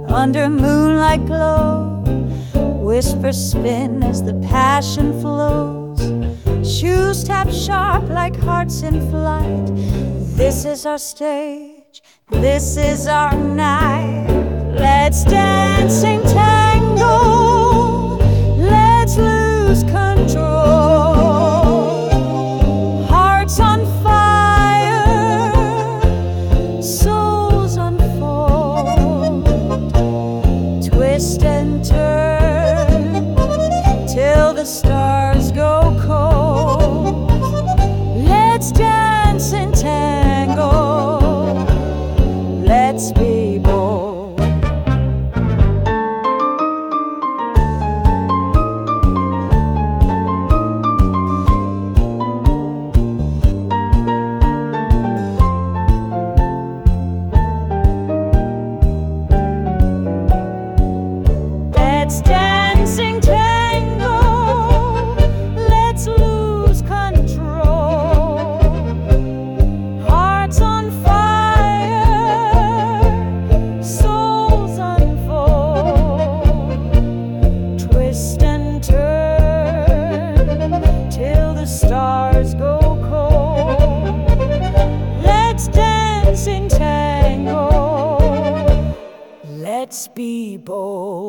under moonlight glow. Whispers spin as the passion flows. Shoes tap sharp like hearts in flight. This is our stage, this is our night. Let's dance in tango, let's lose control. Hearts on fire, souls unfold. Twist and turn till the stars go cold. Let's dance in tango, let's be bold. Let's dance in tango, let's lose control. Hearts on fire, souls unfold. Twist and turn till the stars go cold. Let's dance in tango, let's be bold.